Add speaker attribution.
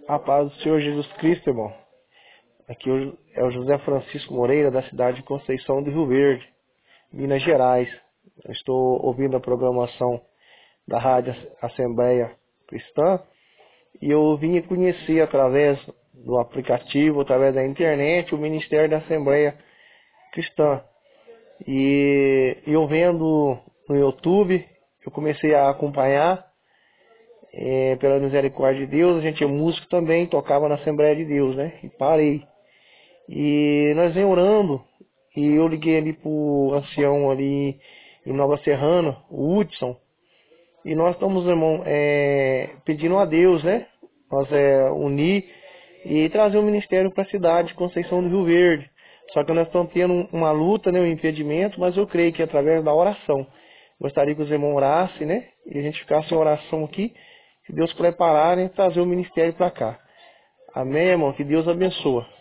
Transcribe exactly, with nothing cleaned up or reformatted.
Speaker 1: A paz do Senhor Jesus Cristo, irmão. Aqui é o José Francisco Moreira, da cidade de Conceição do Rio Verde, Minas Gerais. Eu estou ouvindo a programação da Rádio Assembleia Cristã e eu vim conhecer através do aplicativo, através da internet, o Ministério da Assembleia Cristã. E eu vendo no YouTube, eu comecei a acompanhar. É, pela misericórdia de Deus, a gente é músico também, tocava na Assembleia de Deus, né? E parei. E nós vem orando, e eu liguei ali pro ancião ali em Nova Serrana, o Hudson, e nós estamos, irmão, é, pedindo a Deus, né? Nós é, unir e trazer o ministério para a cidade de Conceição do Rio Verde. Só que nós estamos tendo uma luta, né, um impedimento, mas eu creio que através da oração. Gostaria que os irmãos orassem, né? E a gente ficasse em oração aqui, se Deus preparar, né, trazer o ministério para cá. Amém, irmão? Que Deus abençoe.